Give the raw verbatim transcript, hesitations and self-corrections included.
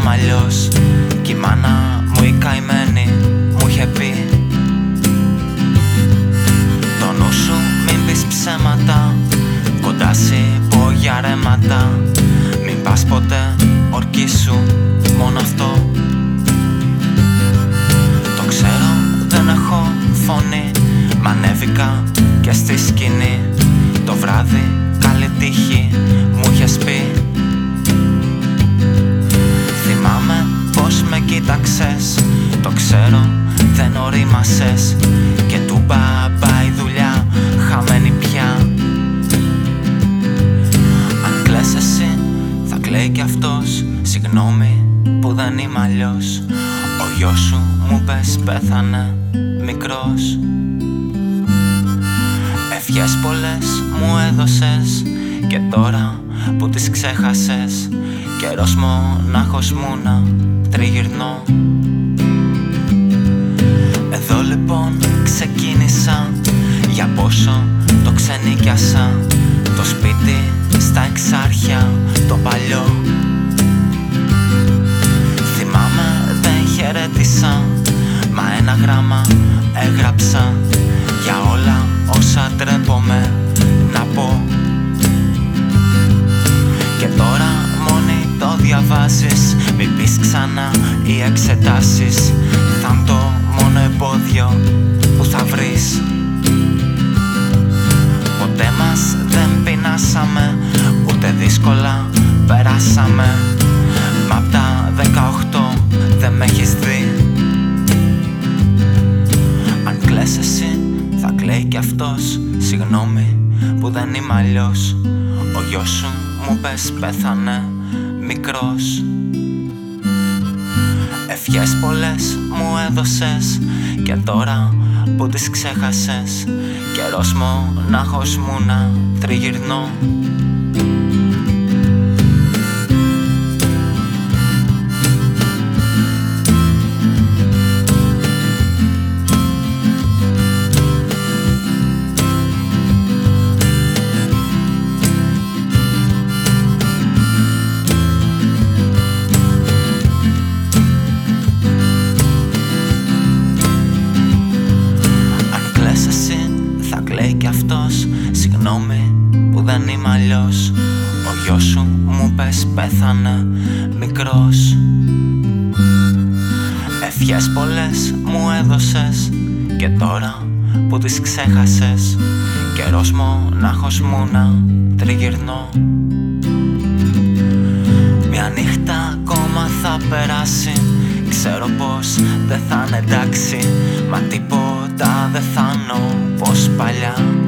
είμαι αλλιώς. Κι η μάνα μου η καημένη μου είχε πει: το νου σου μην πεις ψέματα, κοντάσι πω για ρέματα. Μην πας ποτέ ορκίσου, μόνο αυτό. Το ξέρω δεν έχω φωνή, μ' ανέβηκα και στη σκηνή. Το βράδυ καλή τύχη μου είχες πει. Θυμάμαι πως με κοίταξες, το ξέρω δεν ορίμασες. Και του μπαμπά η δουλειά χαμένη πια. Αν κλαις εσύ θα κλαίει κι αυτός. Συγγνώμη που δεν είμαι αλλιώς. Ο γιος σου μου πες πέθανε μικρός. Ευχές πολλές μου έδωσες και τώρα που τις ξέχασες, καιρός μονάχος μου να τριγυρνώ. Εδώ λοιπόν ξεκίνησα, για πόσο το ξενίκιασα. Το σπίτι στα Εξάρχεια το παλιό. Θυμάμαι δεν χαιρέτησα, μα ένα γράμμα έγραψα για όλα όσα τρέπομαι να πω. Και τώρα μόνη το διαβάζεις, μην πεις ξανά οι εξετάσεις. Θα είναι το μόνο εμπόδιο που θα βρεις. Ποτέ μας δεν πεινάσαμε, ούτε δύσκολα περάσαμε. Μα απ' τα δεκαοκτώ δεν με έχεις δει. Αν κλαις εσύ θα κλαίει κι αυτός. Συγγνώμη που δεν είμαι αλλιώς. Ο γιος σου μου πες πέθανε μικρός. Ευχές πολλές μου έδωσες και τώρα που τις ξέχασες, καιρός μονάχος μου να τριγυρνώ. Λέει κι αυτός, συγγνώμη που δεν είμαι αλλιώς. Ο γιος σου μου πες πέθανε μικρός. Ευχές πολλές μου έδωσες και τώρα που τις ξέχασες, καιρός μονάχος μου να τριγυρνώ. Μια νύχτα ακόμα θα περάσει, ξέρω πως δεν θα είναι εντάξει. Μα τίποτα δεν θα εννοώ πως παλιά